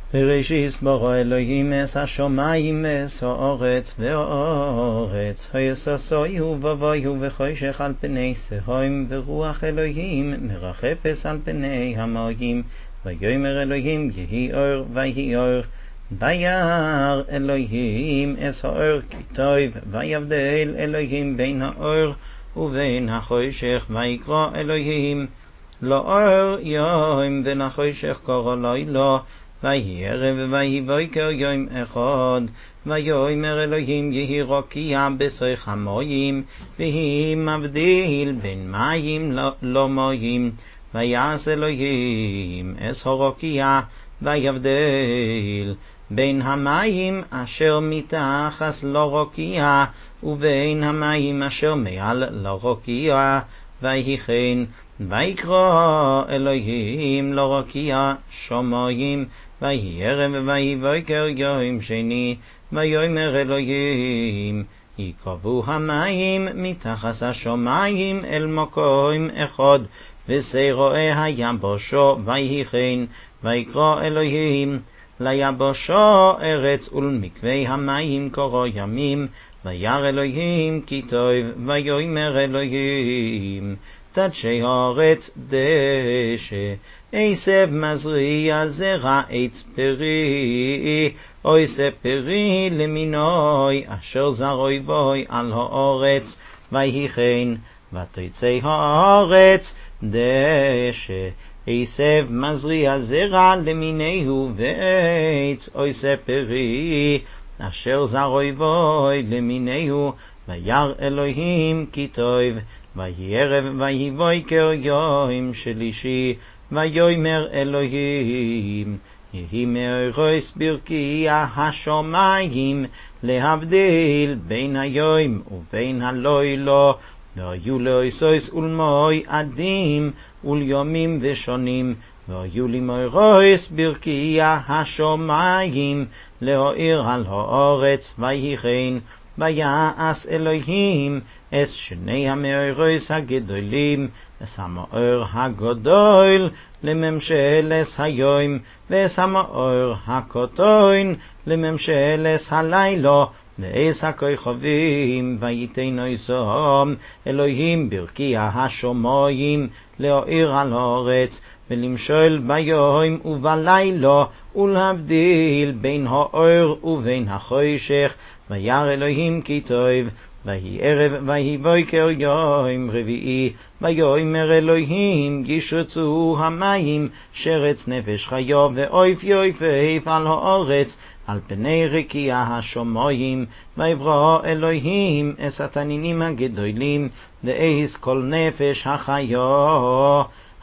בראשית ברא אלוהים את השמים ואת הארץ והארץ היסוסויו ובויו וחושך על פני סהום ורוח אלוהים מרחפת על פני המים ויאמר אלוהים יהי אור ויהי אור וירא אלוהים את האור כי טוב ויבדל אלוהים בין האור ובין החושך ויקרא אלוהים לאור יום ולחושך קרא לילה ויהי ערב ויהי בוקר יום אחד ויאמר אלוהים יהי רקיע בסך המים ויהי מבדיל בין מים למים ויעש אלוהים את הרקיע ויבדיל בין המים אשר מתחת לרקיע ובין המים אשר מעל לרקיע ויהי כן ויקרא אלוהים לרקיע שמים ויהי ערב ויהי בוקר יום שני ויאמר אלוהים יקרבו המים מתחת השמים אל מקום אחד ושרועי היבשה ויהי כן ויקרא אלוהים ליבשה ארץ ולמקווה המים קרא ימים וירא אלוהים כי טוב ויאמר אלוהים תדשא הארץ דשא עשב מזריע זרע עץ פרי עשב פרי למינוי אשר זרעוי בוי על הארץ ויהי כן ותצא הארץ דשא עשב מזריע זרע למינהו ועץ עשב פרי אשר זרעוי בוי למינהו וירא אלוהים כי טוב ויהי ערב ויהי בוקר יום שלישי ויאמר אלוהים יהי מאורוס ברקיע השמים להבדיל בין היום ובין הלילה והיו לאיסוס ולמוי עדים וליומים ושונים והיו למאורוס ברקיע השמים להאיר על הארץ ויהי כן ויעש אלוהים את שני המאורוס הגדולים את המאור הגדול לממשלת היום ואת המאור הקטן לממשלת הלילה ואת הכוכבים וייתן עשם אלוהים ברקיע השמים להאיר על הארץ ולמשול ביום ובלילה ולהבדיל בין האור ובין החושך וירא אלוהים כי טוב ויהי ערב ויהי בוקר יום רביעי ויאמר אלוהים ישרצו המים שרץ נפש חיה ועוף יופף על הארץ על פני רקיע השמים ויברא אלוהים את התנינים הגדולים ואת כל נפש החיה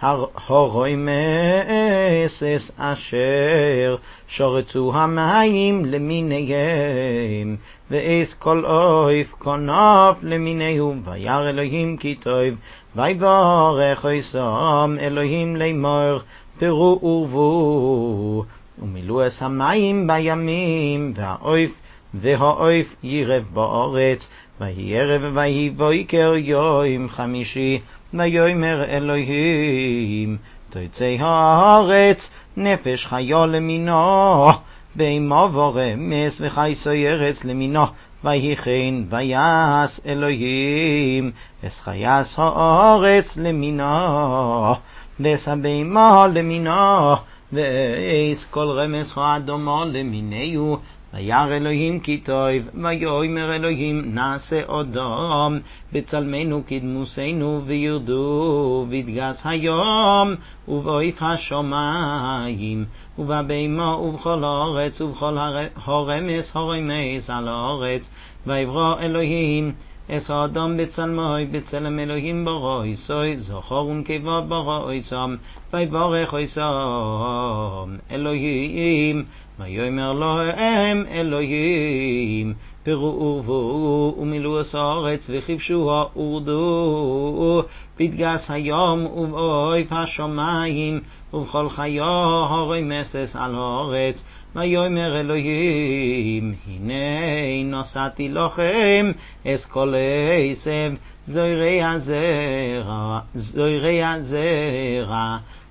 הרומסת אשר שרצו המים למיניהם ואת כל עוף כנף למיניהו וירא אלוהים כי טוב ויברך עשם אלוהים לאמור פרו ורבו ומילאו את המים בימים והעוף ירב בארץ ויהי ערב ויהי בוקר יום חמישי ויאמר אלוהים תצא הארץ נפש חיה למינה בהמה ורמס וחי ארץ למינה ויהי כן ויעש אלוהים את חיות הארץ למינה ואת הבהמה למינה ואת כל רמס האדמה למינהו וירא אלוהים כי טוב ויאמר אלוהים נעשה אדם בצלמנו כדמותנו וירדו וידגס היום ובעוף השמים ובבהמה ובכל הארץ ובכל הרמס הרומס על הארץ ויברא אלוהים את האדם בצלמו בצלם אלוהים ברא עשו זכר ונקבה ברא עשם ויברך עשם אלוהים ויאמר להם אלוהים פרו ורבו ומילאו את הארץ וכבשוה ורדו בדגס היום ובעוף השמים ובכל חיה הרומסת על הארץ ויאמר אלוהים הנה נשאתי לכם את כל עשב זרע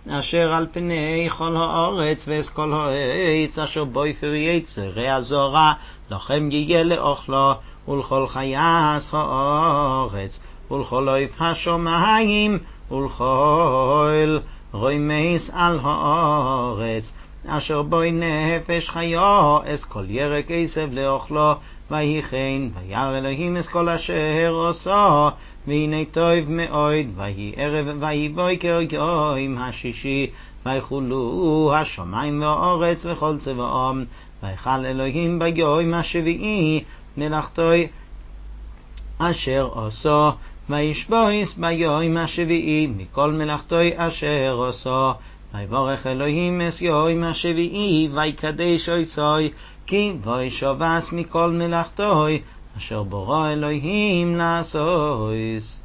אשר על פני כל הארץ ואת כל העץ אשר בו פרי יצרי הזרע לכם יהיה לאוכלו ולכל חייס הארץ ולכל אויב השמיים ולכל רוימס על הארץ אשר בוי נפש חיה אס כל ירק עשב לאוכלו ויהי כן וירא אלוהים אס כל אשר עשה והנה טוב מאוד ויהי ערב ויהי בוקר יום השישי ויחולו השמיים והארץ וכל צבאם ויחל אלוהים ביום השביעי מלאכתו אשר עשה וישבויס ביום השביעי מכל מלאכתו אשר עשה ויברך אלוהים את יום השביעי ויקדש עשוי כי וישובס מכל מלאכתו אשר ברא אלוהים לעשות.